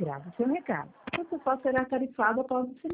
grave seu recado. Você só será tarifado após o